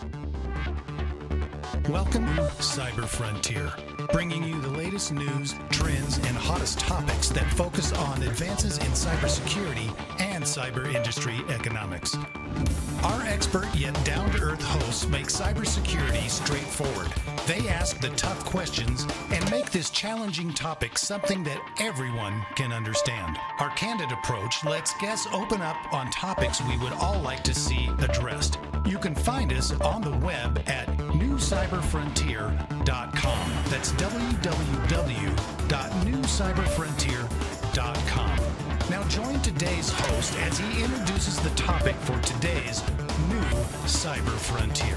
Welcome to Cyber Frontier, bringing you the latest news, trends, and hottest topics that focus on advances in cybersecurity and cyber industry economics. Our expert yet down-to-earth hosts make cybersecurity straightforward. They ask the tough questions and make this challenging topic something that everyone can understand. Our candid approach lets guests open up on topics we would all like to see addressed. You can find us on the web at newcyberfrontier.com. That's www.newcyberfrontier.com. Now join today's host as he introduces the topic for today's New Cyber Frontier.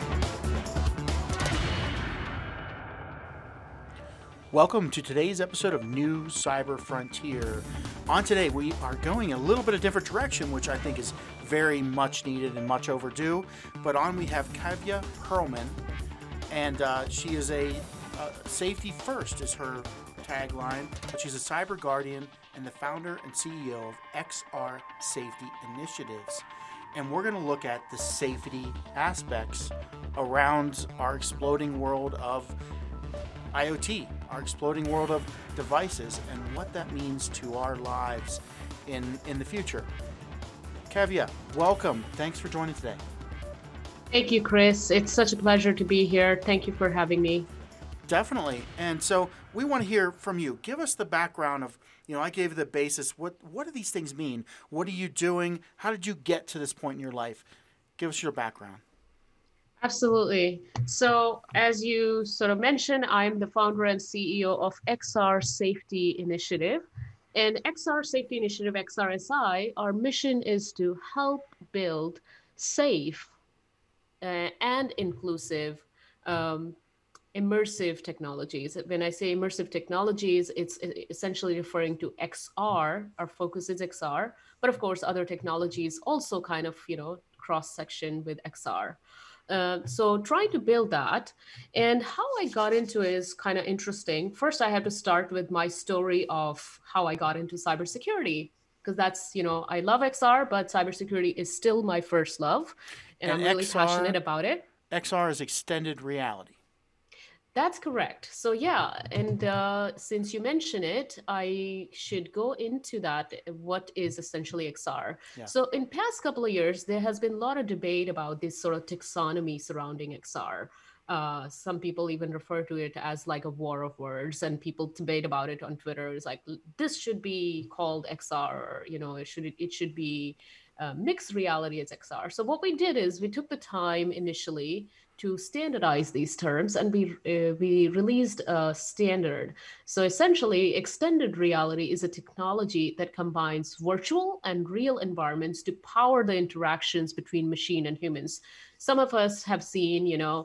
Welcome to today's episode of New Cyber Frontier. On today, we are going a little bit of different direction, which I think is very much needed and much overdue. But on we have Kavya Perlman, and she is a safety first is her tagline, but she's a cyber guardian and the founder and CEO of XR Safety Initiatives. And we're going to look at the safety aspects around our exploding world of IoT, our exploding world of devices, and what that means to our lives in the future. Kavya, welcome. Thanks for joining today. Thank you, Chris. It's such a pleasure to be here. Thank you for having me. Definitely. And so we want to hear from you. Give us the background of, I gave you the basis. What do these things mean? What are you doing? How did you get to this point in your life? Give us your background. Absolutely. So as you sort of mentioned, I'm the founder and CEO of XR Safety Initiative. And XR Safety Initiative, XRSI, our mission is to help build safe and inclusive immersive technologies. When I say immersive technologies, it's essentially referring to XR. Our focus is XR, but of course, other technologies also kind of, cross-section with XR. So trying to build that, and how I got into it is kind of interesting. First, I have to start with my story of how I got into cybersecurity, because that's, I love XR, but cybersecurity is still my first love, and I'm really passionate about it. XR is extended reality. That's correct. So yeah, and since you mention it, I should go into that. What is essentially XR? Yeah. So in past couple of years, there has been a lot of debate about this sort of taxonomy surrounding XR. Some people even refer to it as like a war of words, and people debate about it on Twitter. It's like, this should be called XR, or, it should be mixed reality as XR. So what we did is we took the time initially to standardize these terms, and we released a standard. So essentially, extended reality is a technology that combines virtual and real environments to power the interactions between machine and humans. Some of us have seen,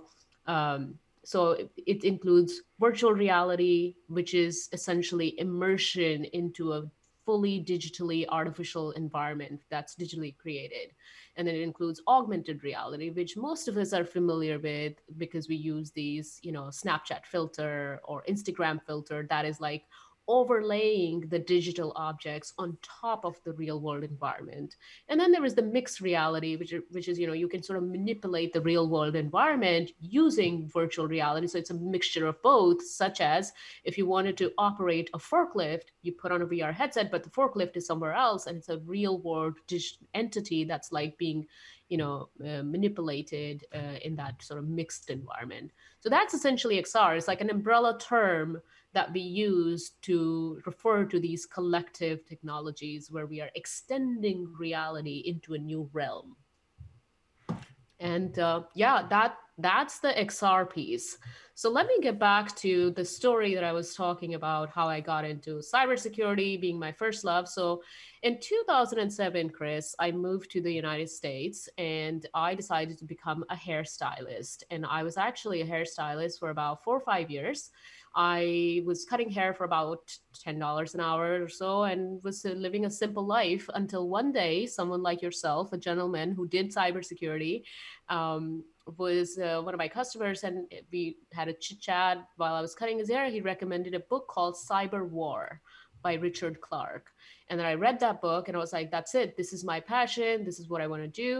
so it includes virtual reality, which is essentially immersion into a fully digitally artificial environment that's digitally created. And then it includes augmented reality, which most of us are familiar with because we use these, Snapchat filter or Instagram filter that is like overlaying the digital objects on top of the real world environment. And then there is the mixed reality, which is, you can sort of manipulate the real world environment using virtual reality. So it's a mixture of both, such as if you wanted to operate a forklift, you put on a VR headset, but the forklift is somewhere else, and it's a real world entity that's like being manipulated in that sort of mixed environment. So that's essentially XR. It's like an umbrella term that we use to refer to these collective technologies where we are extending reality into a new realm. And that's the XR piece. So let me get back to the story that I was talking about, how I got into cybersecurity being my first love. So in 2007, Chris, I moved to the United States and I decided to become a hairstylist. And I was actually a hairstylist for about 4 or 5 years. I was cutting hair for about $10 an hour or so and was living a simple life until one day, someone like yourself, a gentleman who did cybersecurity, was one of my customers, and we had a chit chat while I was cutting his hair. He recommended a book called Cyber War by Richard Clarke. And then I read that book and I was like, that's it. This is my passion. This is what I want to do.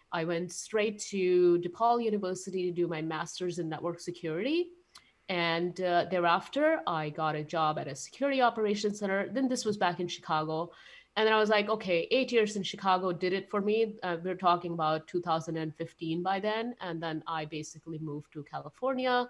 I went straight to DePaul University to do my master's in network security. And thereafter, I got a job at a security operations center. Then this was back in Chicago. And then I was like, okay, 8 years in Chicago did it for me. We're talking about 2015 by then. And then I basically moved to California,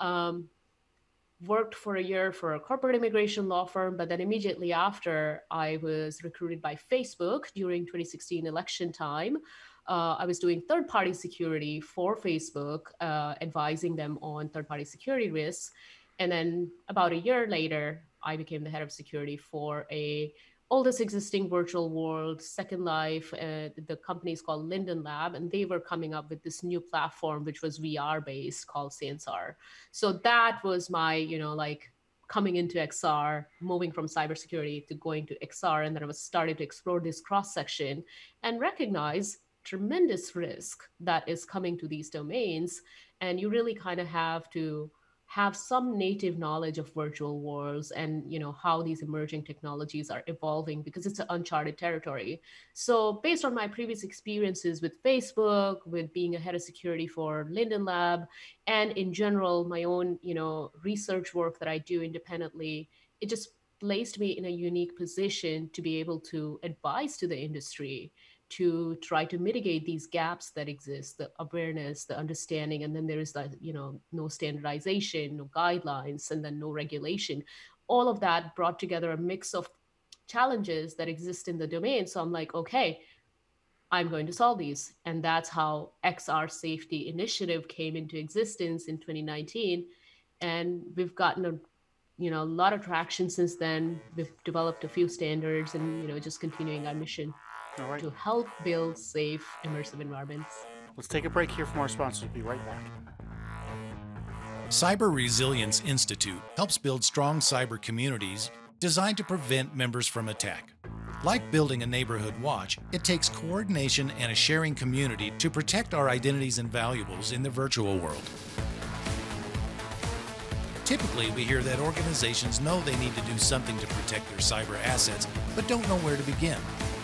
worked for a year for a corporate immigration law firm. But then immediately after, I was recruited by Facebook during 2016 election time. I was doing third-party security for Facebook, advising them on third-party security risks. And then about a year later, I became the head of security for a oldest existing virtual world, Second Life. The company is called Linden Lab, and they were coming up with this new platform, which was VR-based called Sansar. So that was my, like coming into XR, moving from cybersecurity to going to XR. And then I was starting to explore this cross-section and recognize tremendous risk that is coming to these domains. And you really kind of have to have some native knowledge of virtual worlds and how these emerging technologies are evolving, because it's an uncharted territory. So based on my previous experiences with Facebook, with being a head of security for Linden Lab, and in general my own research work that I do independently, it just placed me in a unique position to be able to advise to the industry to try to mitigate these gaps that exist, the awareness, the understanding, and then there is that, no standardization, no guidelines, and then no regulation. All of that brought together a mix of challenges that exist in the domain. So I'm like, okay, I'm going to solve these. And that's how XR Safety Initiative came into existence in 2019. And we've gotten a lot of traction since then. We've developed a few standards and, just continuing our mission. All right. To help build safe, immersive environments. Let's take a break here from our sponsors. We'll be right back. Cyber Resilience Institute helps build strong cyber communities designed to prevent members from attack. Like building a neighborhood watch, it takes coordination and a sharing community to protect our identities and valuables in the virtual world. Typically, we hear that organizations know they need to do something to protect their cyber assets, but don't know where to begin.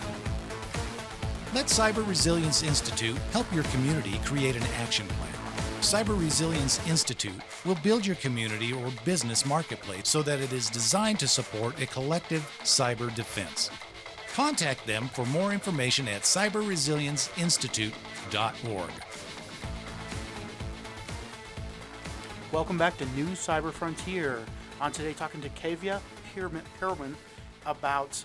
Let Cyber Resilience Institute help your community create an action plan. Cyber Resilience Institute will build your community or business marketplace so that it is designed to support a collective cyber defense. Contact them for more information at cyberresilienceinstitute.org. Welcome back to New Cyber Frontier. On today, talking to Kavya Perlman about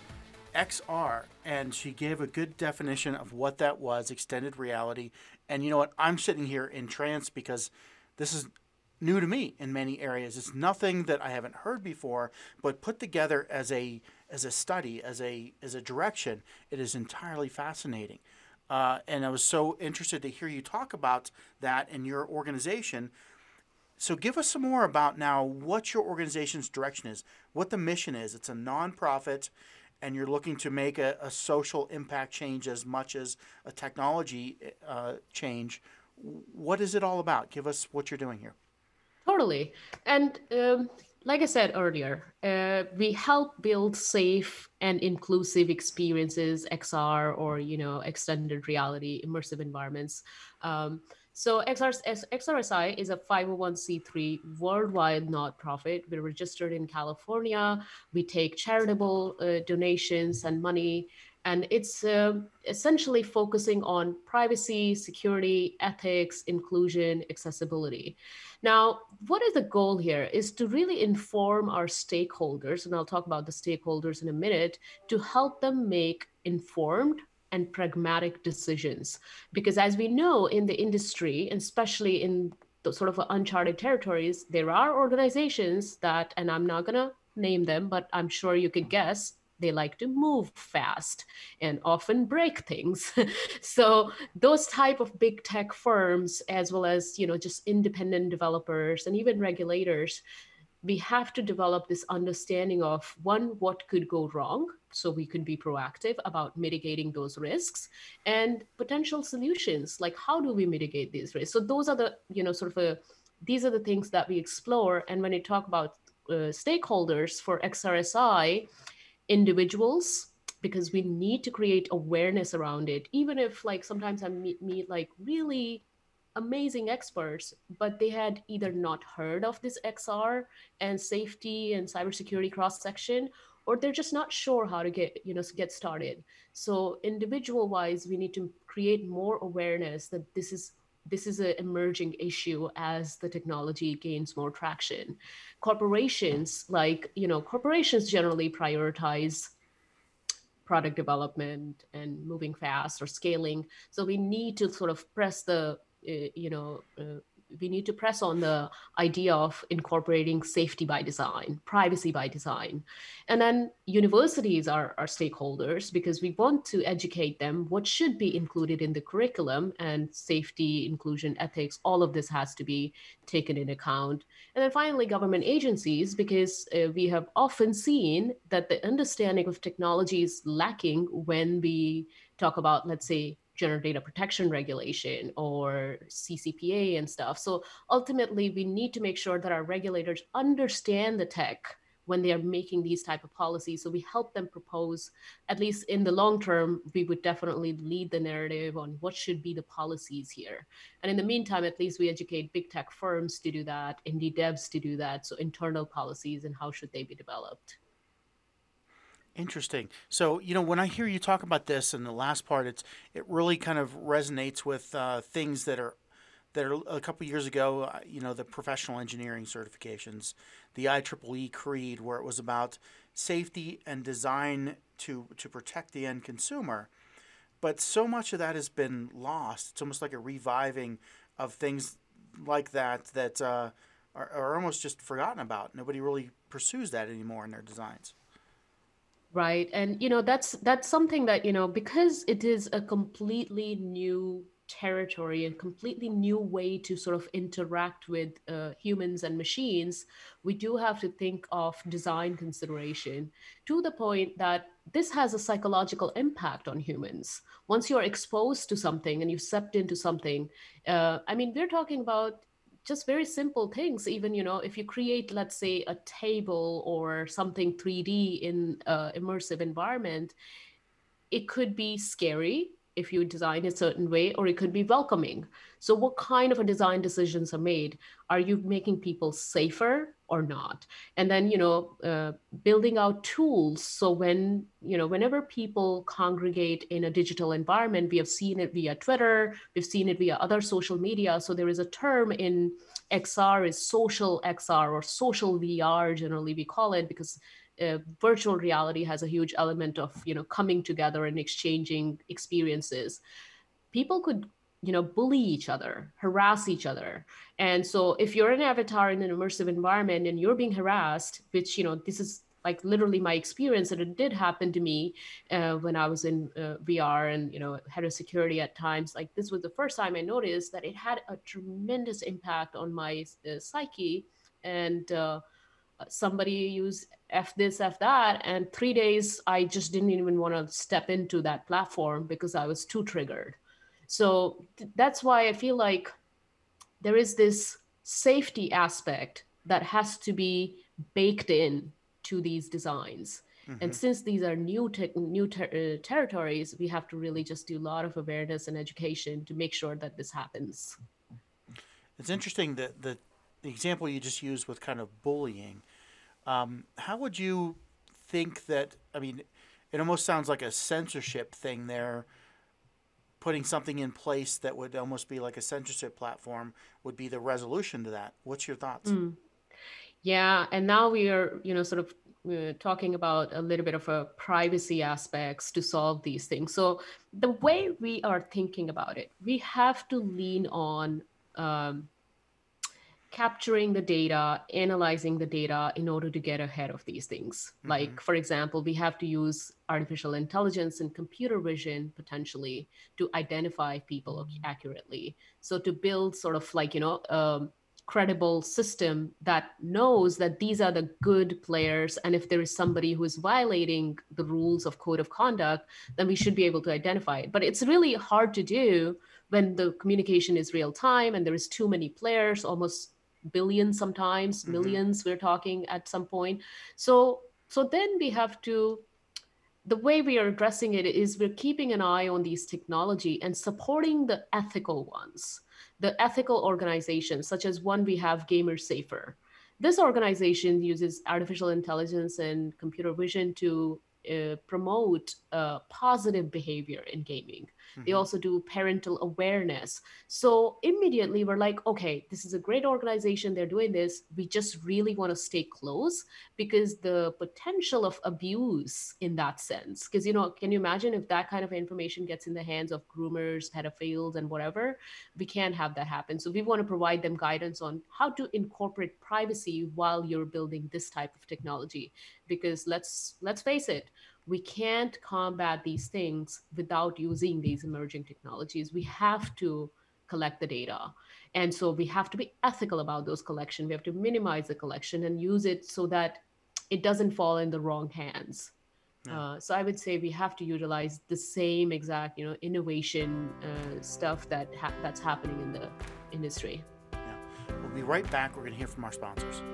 XR, and she gave a good definition of what that was, extended reality. And you know what? I'm sitting here entranced because this is new to me in many areas. It's nothing that I haven't heard before, but put together as a study, as a direction, it is entirely fascinating. And I was so interested to hear you talk about that in your organization. So give us some more about now what your organization's direction is, what the mission is. It's a nonprofit, and you're looking to make a social impact change as much as a technology change. What is it all about? Give us what you're doing here. Totally. And like I said earlier, we help build safe and inclusive experiences, XR or, extended reality, immersive environments. So XRSI is a 501c3 worldwide nonprofit. We're registered in California. We take charitable donations and money, and it's essentially focusing on privacy, security, ethics, inclusion, accessibility. Now, what is the goal here is to really inform our stakeholders, and I'll talk about the stakeholders in a minute, to help them make informed and pragmatic decisions. Because as we know in the industry, and especially in the sort of uncharted territories, there are organizations that, and I'm not gonna name them, but I'm sure you could guess, they like to move fast and often break things. So those type of big tech firms, as well as, just independent developers and even regulators, we have to develop this understanding of, one, what could go wrong, so we can be proactive about mitigating those risks, and potential solutions, like how do we mitigate these risks? So those are the, these are the things that we explore. And when you talk about stakeholders for XRSI, individuals, because we need to create awareness around it. Even if like sometimes I meet like really amazing experts, but they had either not heard of this XR and safety and cybersecurity cross section, or they're just not sure how to get started. So individual wise, we need to create more awareness that this is an emerging issue as the technology gains more traction. Corporations generally prioritize product development and moving fast or scaling. So we need to sort of press the we need to press on the idea of incorporating safety by design, privacy by design. And then universities are stakeholders because we want to educate them what should be included in the curriculum, and safety, inclusion, ethics, all of this has to be taken into account. And then finally, government agencies, because we have often seen that the understanding of technology is lacking when we talk about, let's say, general data protection regulation or CCPA and stuff. So ultimately, we need to make sure that our regulators understand the tech when they are making these type of policies. So we help them propose, at least in the long term, we would definitely lead the narrative on what should be the policies here. And in the meantime, at least we educate big tech firms to do that, indie devs to do that. So internal policies and how should they be developed. Interesting. So, when I hear you talk about this in the last part, it really kind of resonates with things that are a couple years ago. The professional engineering certifications, the IEEE Creed, where it was about safety and design to protect the end consumer. But so much of that has been lost. It's almost like a reviving of things like that are almost just forgotten about. Nobody really pursues that anymore in their designs. Right. And that's something that, because it is a completely new territory and completely new way to sort of interact with humans and machines, we do have to think of design consideration to the point that this has a psychological impact on humans. Once you're exposed to something and you've stepped into something, we're talking about just very simple things. Even if you create, let's say, a table or something 3D in immersive environment, it could be scary if you design a certain way, or it could be welcoming. So what kind of a design decisions are made? Are you making people safer or not? And then building out tools, so whenever people congregate in a digital environment, we have seen it via Twitter, we've seen it via other social media. So there is a term in XR, is social XR, or social VR generally we call it, because virtual reality has a huge element of coming together and exchanging experiences. People could bully each other, harass each other. And so if you're an avatar in an immersive environment and you're being harassed, which this is like literally my experience, and it did happen to me when I was in VR and had a security at times. Like, this was the first time I noticed that it had a tremendous impact on my psyche. And somebody used F this, F that. And 3 days, I just didn't even want to step into that platform because I was too triggered. So that's why I feel like there is this safety aspect that has to be baked in to these designs. Mm-hmm. And since these are new territories, we have to really just do a lot of awareness and education to make sure that this happens. It's interesting that the example you just used with kind of bullying. How would you think that, it almost sounds like a censorship thing there, putting something in place that would almost be like a censorship platform would be the resolution to that. What's your thoughts? Yeah, and now we are, sort of talking about a little bit of a privacy aspects to solve these things. So the way we are thinking about it, we have to lean on capturing the data, analyzing the data in order to get ahead of these things. Mm-hmm. Like, for example, we have to use artificial intelligence and computer vision potentially to identify people accurately. So to build sort of like, credible system that knows that these are the good players. And if there is somebody who is violating the rules of code of conduct, then we should be able to identify it. But it's really hard to do when the communication is real time and there is too many players, almost billions, sometimes millions, we're talking at some point. So then we have to the way we are addressing it is we're keeping an eye on these technology and supporting the ethical ones, the ethical organizations, such as one we have, Gamer Safer. This organization uses artificial intelligence and computer vision to promote positive behavior in gaming. They also do parental awareness. So immediately we're like, okay, this is a great organization. They're doing this. We just really want to stay close because the potential of abuse in that sense, because, can you imagine if that kind of information gets in the hands of groomers, pedophiles, and whatever? We can't have that happen. So we want to provide them guidance on how to incorporate privacy while you're building this type of technology. Because let's face it, we can't combat these things without using these emerging technologies. We have to collect the data. And so we have to be ethical about those collection. We have to minimize the collection and use it so that it doesn't fall in the wrong hands. Yeah. So I would say we have to utilize the same exact, innovation stuff that's happening in the industry. Yeah. We'll be right back. We're going to hear from our sponsors.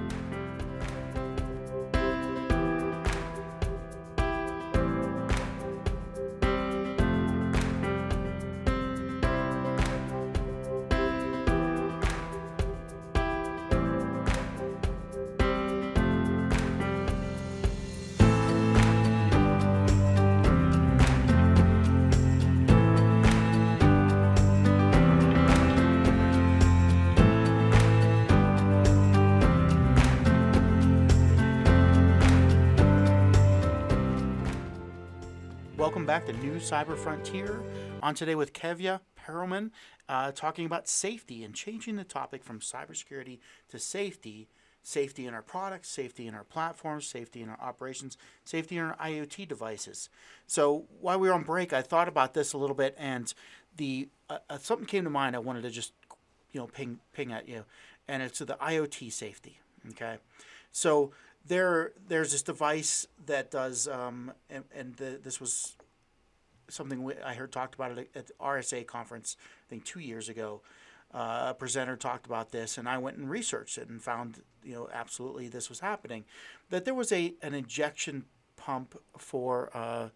Welcome back to New Cyber Frontier. On today with Kevya Perelman, talking about safety and changing the topic from cybersecurity to safety. Safety in our products, safety in our platforms, safety in our operations, safety in our IoT devices. So while we were on break, I thought about this a little bit, and something came to mind I wanted to just ping at you, and it's the IoT safety. Okay, so there's this device that does, this was something I heard talked about it at the RSA conference, I think 2 years ago. A presenter talked about this, and I went and researched it and found, absolutely this was happening. That there was an injection pump for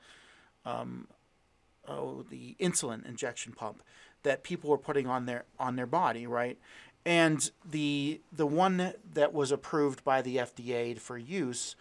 the insulin injection pump that people were putting on their body, right? And the one that was approved by the FDA for use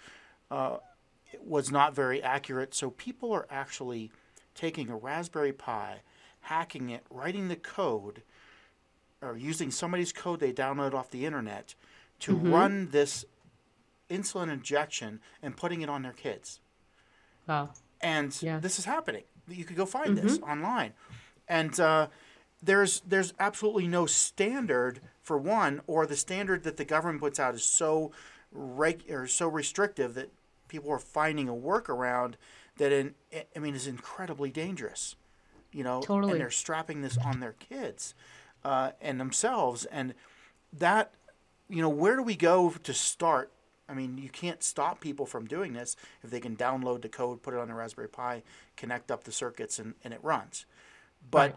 was not very accurate. So people are actually taking a Raspberry Pi, hacking it, writing the code, or using somebody's code they download off the internet to run this insulin injection and putting it on their kids. Wow. And this is happening. You could go find this online. And there's absolutely no standard for one, or the standard that the government puts out is so restrictive that people are finding a workaround that is incredibly dangerous. Totally. And they're strapping this on their kids and themselves, and that, where do we go to start? I mean, you can't stop people from doing this if they can download the code, put it on their Raspberry Pi, connect up the circuits, and it runs. But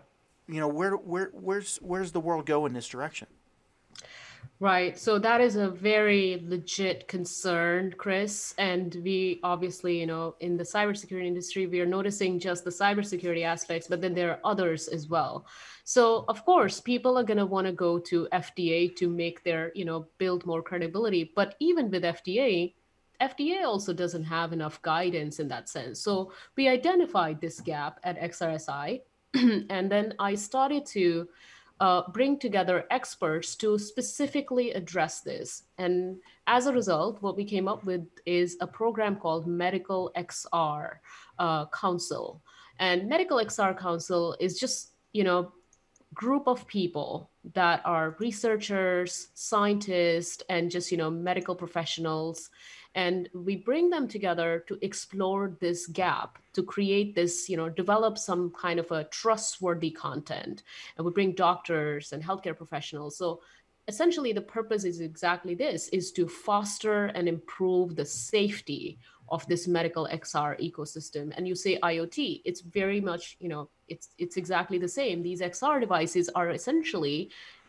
where's the world go in this direction? Right. So that is a very legit concern, Chris. And we obviously, in the cybersecurity industry, we are noticing just the cybersecurity aspects, but then there are others as well. So, of course, people are going to want to go to FDA to make their, build more credibility. But even with FDA also doesn't have enough guidance in that sense. So we identified this gap at XRSI. And then I started to bring together experts to specifically address this. And as a result, what we came up with is a program called Medical XR Council. And Medical XR Council is just, group of people that are researchers, scientists, and just, medical professionals. And we bring them together to explore this gap, to create this, develop some kind of a trustworthy content. And we bring doctors and healthcare professionals. So essentially the purpose is exactly this, is to foster and improve the safety of this medical XR ecosystem. And you say IoT, it's very much, it's exactly the same. These XR devices are essentially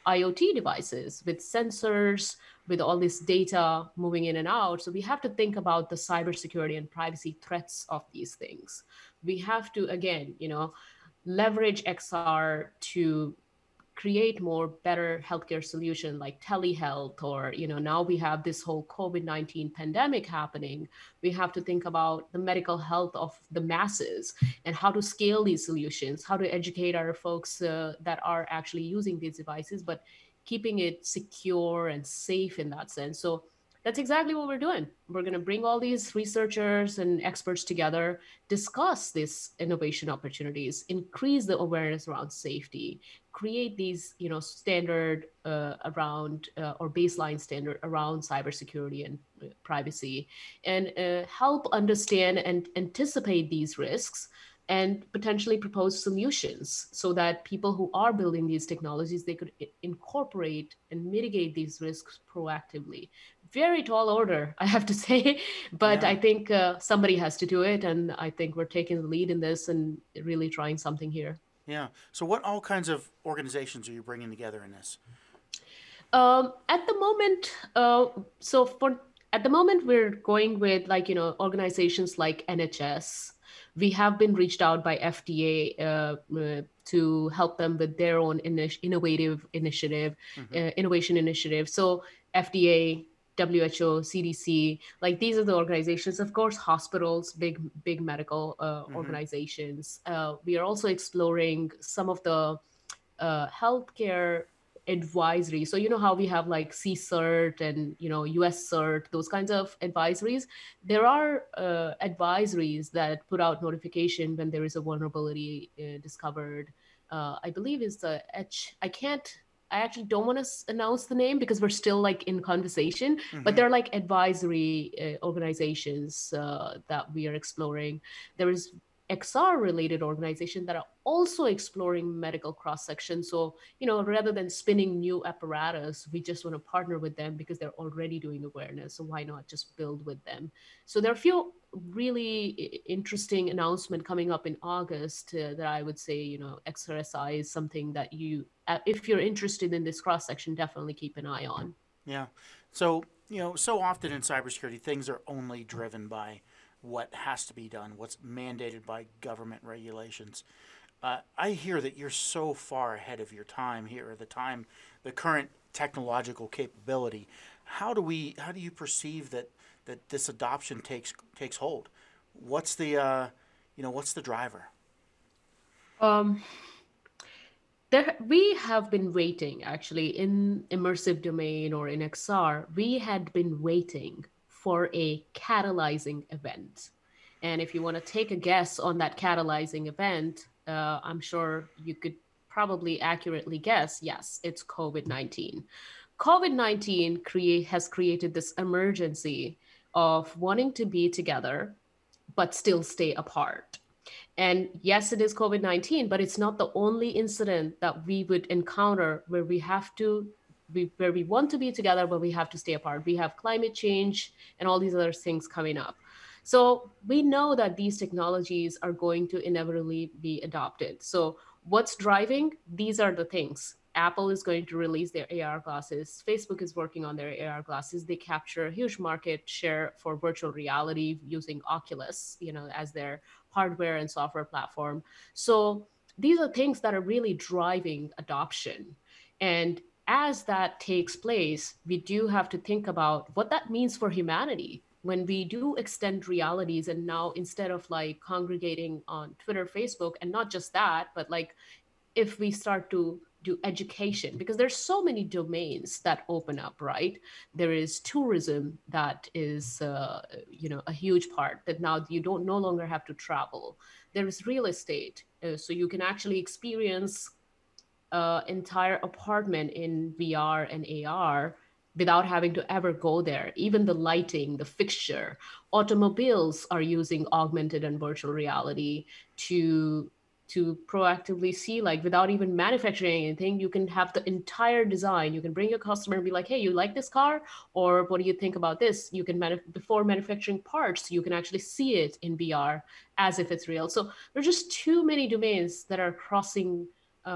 IoT devices with sensors, with all this data moving in and out. So we have to think about the cybersecurity and privacy threats of these things. We have to, again, leverage XR to create more better healthcare solution like telehealth, or now we have this whole COVID-19 pandemic happening. We have to think about the medical health of the masses and how to scale these solutions, how to educate our folks that are actually using these devices, but keeping it secure and safe in that sense. So that's exactly what we're doing. We're going to bring all these researchers and experts together, discuss these innovation opportunities, increase the awareness around safety, create these, standard around or baseline standard around cybersecurity and privacy, and help understand and anticipate these risks and potentially propose solutions so that people who are building these technologies, they could incorporate and mitigate these risks proactively. Very tall order, I have to say, but Yeah. I think somebody has to do it, and I think we're taking the lead in this and really trying something here. Yeah. So, what all kinds of organizations are you bringing together in this? At the moment, at the moment, we're going with organizations like NHS. We have been reached out by FDA to help them with their own innovation initiative. So FDA, WHO, CDC, like these are the organizations. Of course, hospitals, big medical organizations. We are also exploring some of the healthcare advisory. So how we have like CCERT and US CERT, those kinds of advisories. There are advisories that put out notification when there is a vulnerability discovered. I believe is the I actually don't want to announce the name because we're still like in conversation, but they're like advisory organizations that we are exploring. There is XR related organizations that are also exploring medical cross section. So, rather than spinning new apparatus, we just want to partner with them because they're already doing awareness. So why not just build with them? So there are a few really interesting announcement coming up in August that I would say, XRSI is something that if you're interested in this cross section, definitely keep an eye on. Yeah. So, so often in cybersecurity, things are only driven by what has to be done, what's mandated by government regulations. I hear that you're so far ahead of your time here, the current technological capability. How do you perceive that this adoption takes hold? What's the what's the driver? We have been waiting actually in immersive domain or in XR. We had been waiting for a catalyzing event. And if you want to take a guess on that catalyzing event, I'm sure you could probably accurately guess, yes, it's COVID-19. COVID-19 has created this emergency of wanting to be together, but still stay apart. And yes, it is COVID-19, but it's not the only incident that we would encounter where we want to be together, but we have to stay apart. We have climate change and all these other things coming up. So we know that these technologies are going to inevitably be adopted. So what's driving? These are the things. Apple is going to release their AR glasses. Facebook is working on their AR glasses. They capture a huge market share for virtual reality using Oculus, as their hardware and software platform. So these are things that are really driving adoption. And as that takes place, we do have to think about what that means for humanity. When we do extend realities, and now instead of like congregating on Twitter, Facebook, and not just that, but like if we start to do education, because there's so many domains that open up, right? There is tourism that is, a huge part that now you don't no longer have to travel. There is real estate, so you can actually experience entire apartment in VR and AR without having to ever go there. Even the lighting, the fixture, automobiles are using augmented and virtual reality to proactively see, like without even manufacturing anything, you can have the entire design. You can bring your customer and be like, hey, you like this car? Or what do you think about this? You can, before manufacturing parts, you can actually see it in VR as if it's real. So there's just too many domains that are crossing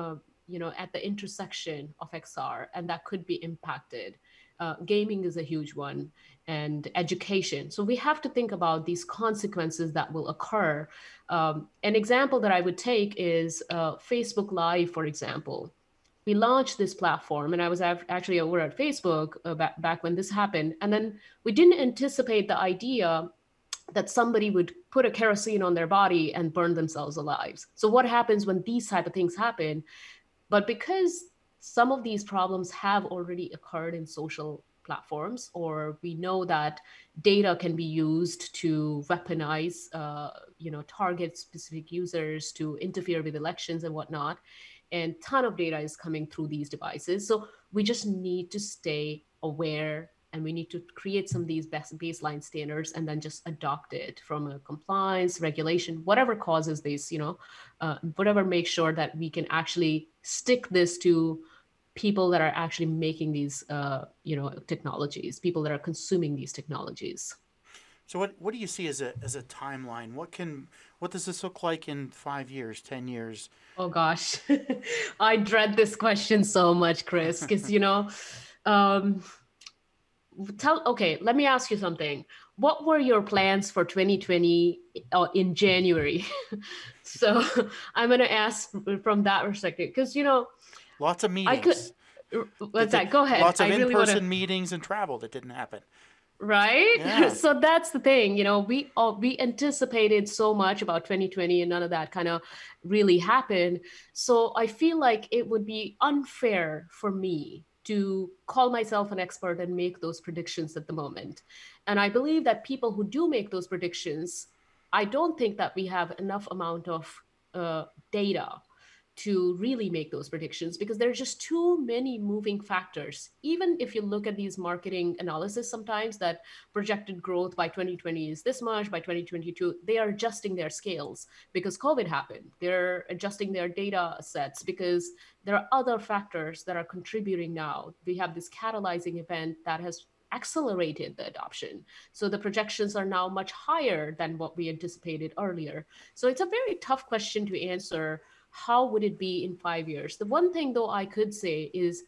at the intersection of XR, and that could be impacted. Gaming is a huge one, and education. So we have to think about these consequences that will occur. An example that I would take is Facebook Live, for example. We launched this platform, and I was actually over at Facebook back when this happened. And then we didn't anticipate the idea that somebody would put a kerosene on their body and burn themselves alive. So what happens when these type of things happen? But because some of these problems have already occurred in social platforms, or we know that data can be used to weaponize, target specific users to interfere with elections and whatnot, and ton of data is coming through these devices. So we just need to stay aware, and we need to create some of these baseline standards and then just adopt it from a compliance, regulation, whatever causes this, whatever makes sure that we can actually stick this to people that are actually making these, technologies, people that are consuming these technologies. So what do you see as a timeline? What does this look like in 5 years, 10 years? Oh gosh, I dread this question so much, Chris, because okay, let me ask you something. What were your plans for 2020 in January? So I'm going to ask from that perspective, because lots of meetings. What's that? Go ahead. Lots of in-person meetings and travel that didn't happen. Right? Yeah. So that's the thing, we anticipated so much about 2020 and none of that kind of really happened. So I feel like it would be unfair for me to call myself an expert and make those predictions at the moment. And I believe that people who do make those predictions, I don't think that we have enough amount of data to really make those predictions, because there's just too many moving factors. Even if you look at these marketing analysis sometimes, that projected growth by 2020 is this much, by 2022, they are adjusting their scales because COVID happened. They're adjusting their data sets because there are other factors that are contributing now. We have this catalyzing event that has accelerated the adoption. So the projections are now much higher than what we anticipated earlier. So it's a very tough question to answer. How would it be in 5 years? The one thing, though, I could say is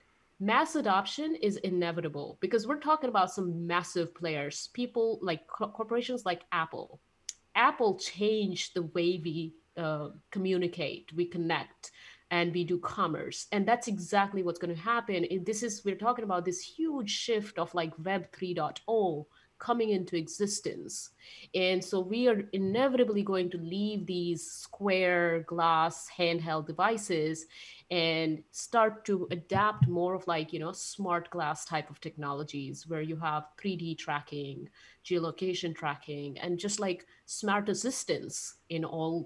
mass adoption is inevitable, because we're talking about some massive players, people like corporations like Apple. Apple changed the way we communicate, we connect, and we do commerce. And that's exactly what's going to happen. We're talking about this huge shift of like Web 3.0 coming into existence. And so we are inevitably going to leave these square glass handheld devices and start to adapt more of like, smart glass type of technologies where you have 3D tracking, geolocation tracking, and just like smart assistance in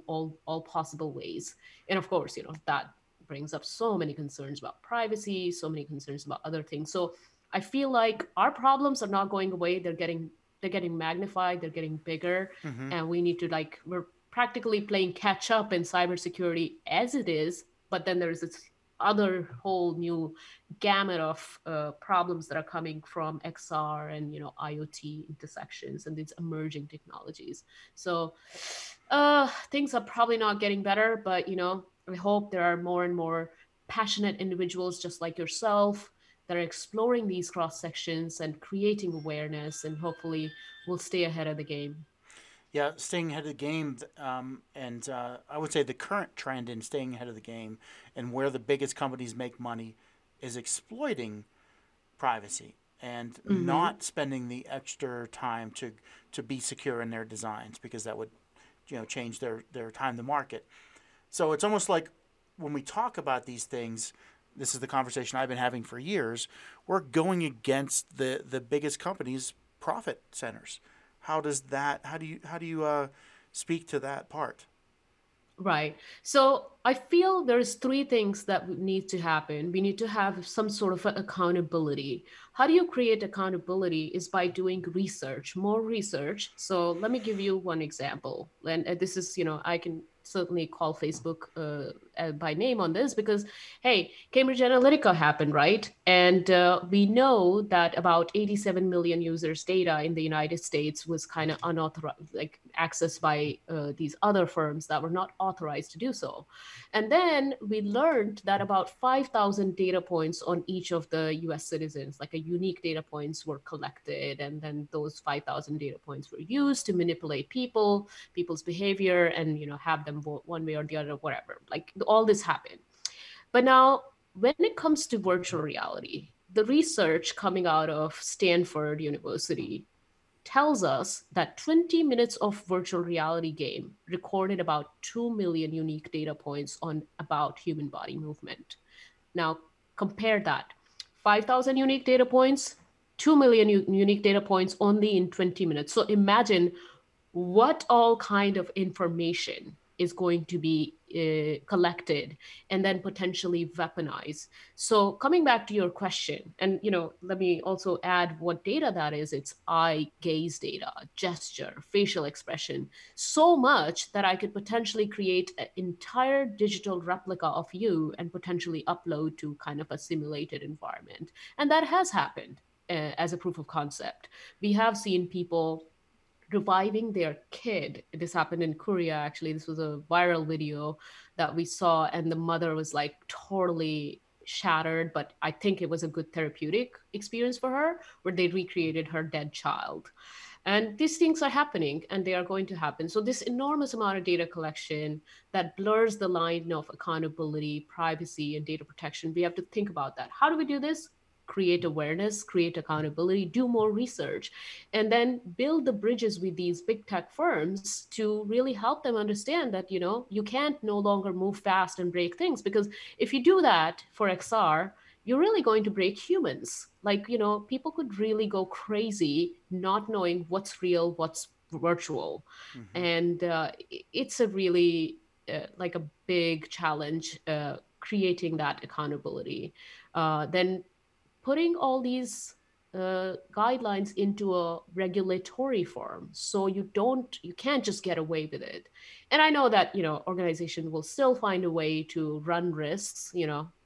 all possible ways. And of course, that brings up so many concerns about privacy, so many concerns about other things. So I feel like our problems are not going away. They're getting magnified. They're getting bigger. Mm-hmm. And we need to we're practically playing catch up in cybersecurity as it is. But then there's this other whole new gamut of problems that are coming from XR and, IoT intersections and these emerging technologies. So things are probably not getting better, but, I hope there are more and more passionate individuals just like yourself that are exploring these cross sections and creating awareness, and hopefully we'll stay ahead of the game. Yeah, staying ahead of the game, and I would say the current trend in staying ahead of the game and where the biggest companies make money is exploiting privacy and mm-hmm. not spending the extra time to be secure in their designs, because that would change their time to market. So it's almost like when we talk about these things, this is the conversation I've been having for years, we're going against the biggest companies' profit centers. How do you speak to that part? Right. So I feel there's three things that need to happen. We need to have some sort of accountability. How do you create accountability is by doing research, more research. So let me give you one example. And this is, I can certainly call Facebook by name on this because, hey, Cambridge Analytica happened, right? And we know that about 87 million users' data in the United States was kind of unauthorized, like accessed by these other firms that were not authorized to do so. And then we learned that about 5,000 data points on each of the US citizens, like a unique data points, were collected. And then those 5,000 data points were used to manipulate people's behavior, and have them vote one way or the other, whatever. Like all this happened. But now, when it comes to virtual reality, the research coming out of Stanford University tells us that 20 minutes of virtual reality game recorded about 2 million unique data points on about human body movement. Now, compare that. 5,000 unique data points, 2 million unique data points only in 20 minutes. So imagine what all kind of information is going to be collected and then potentially weaponized. So coming back to your question, and let me also add what data that is. It's eye gaze data, gesture, facial expression, so much that I could potentially create an entire digital replica of you and potentially upload to kind of a simulated environment. And that has happened as a proof of concept. We have seen people reviving their kid. This happened in Korea, actually. This was a viral video that we saw, and the mother was like totally shattered, but I think it was a good therapeutic experience for her, where they recreated her dead child. And these things are happening, and they are going to happen. So this enormous amount of data collection that blurs the line of accountability, privacy, and data protection, we have to think about that. How do we do this? Create awareness, create accountability, do more research, and then build the bridges with these big tech firms to really help them understand that, you can't no longer move fast and break things, because if you do that for XR, you're really going to break humans. Like, people could really go crazy not knowing what's real, what's virtual. Mm-hmm. And it's a really like a big challenge creating that accountability. Then putting all these guidelines into a regulatory form, so you can't just get away with it. And I know that organization will still find a way to run risks.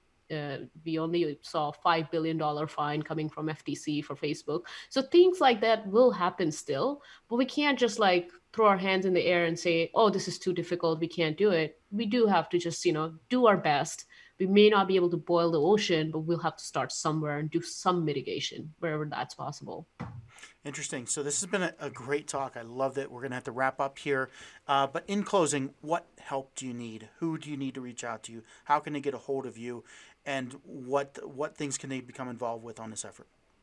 We only saw $5 billion fine coming from FTC for Facebook, so things like that will happen still. But we can't just like throw our hands in the air and say, oh, this is too difficult, we can't do it. We do have to just do our best. We may not be able to boil the ocean, but we'll have to start somewhere and do some mitigation wherever that's possible. Interesting. So this has been a great talk. I love it. We're going to have to wrap up here. But in closing, what help do you need? Who do you need to reach out to? How can they get a hold of you? And what things can they become involved with on this effort?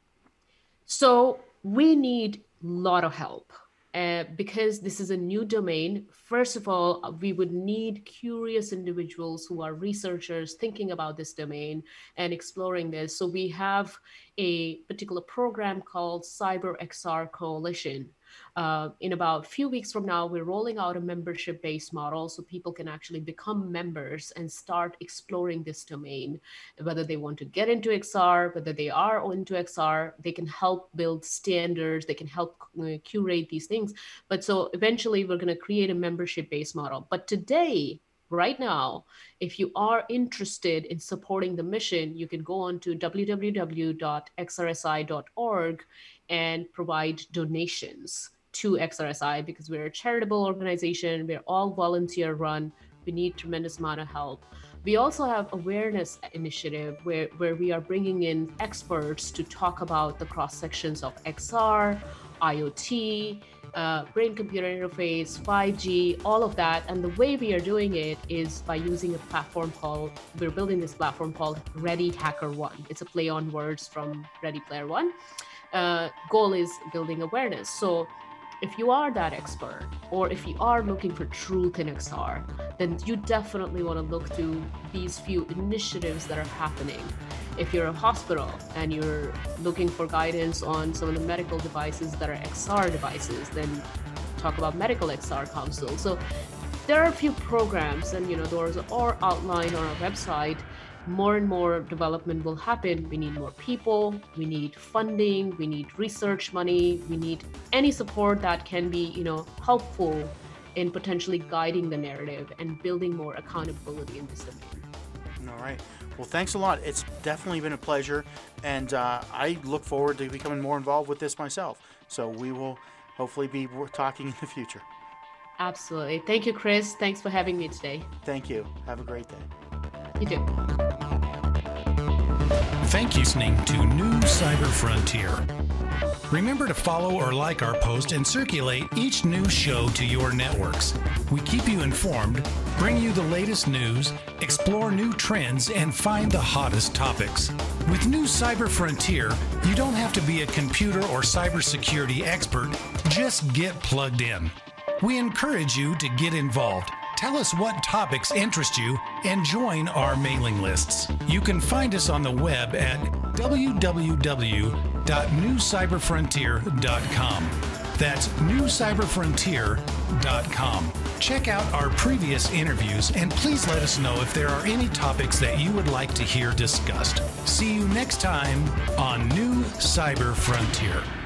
So we need a lot of help. Because this is a new domain. First of all, we would need curious individuals who are researchers thinking about this domain and exploring this. So we have a particular program called CyberXR Coalition. In about a few weeks from now, we're rolling out a membership-based model so people can actually become members and start exploring this domain. Whether they want to get into XR, whether they are into XR, they can help build standards, they can help curate these things. But so eventually we're going to create a membership-based model. But today, right now, if you are interested in supporting the mission, you can go on to www.xrsi.org and provide donations to XRSI, because we're a charitable organization. We're all volunteer run. We need tremendous amount of help. We also have awareness initiative where we are bringing in experts to talk about the cross sections of XR, IoT, brain-computer interface, 5G, all of that. And the way we are doing it is by using a platform we're building this platform called Ready Hacker One. It's a play on words from Ready Player One. Goal is building awareness. So if you are that expert, or if you are looking for truth in XR, then you definitely want to look to these few initiatives that are happening. If you're a hospital and you're looking for guidance on some of the medical devices that are XR devices, then talk about Medical XR Council. So there are a few programs, and those are outlined on our website. More and more development will happen. We need more people, we need funding, we need research money, we need any support that can be, helpful in potentially guiding the narrative and building more accountability in this domain. All right. Well, thanks a lot. It's definitely been a pleasure, and I look forward to becoming more involved with this myself. So we will hopefully be talking in the future. Absolutely. Thank you, Chris. Thanks for having me today. Thank you. Have a great day. You too. Thank you for listening to New Cyber Frontier. Remember to follow or like our post and circulate each new show to your networks. We keep you informed, bring you the latest news, explore new trends, and find the hottest topics. With New Cyber Frontier, you don't have to be a computer or cybersecurity expert. Just get plugged in. We encourage you to get involved. Tell us what topics interest you and join our mailing lists. You can find us on the web at www.newcyberfrontier.com. That's newcyberfrontier.com. Check out our previous interviews and please let us know if there are any topics that you would like to hear discussed. See you next time on New Cyber Frontier.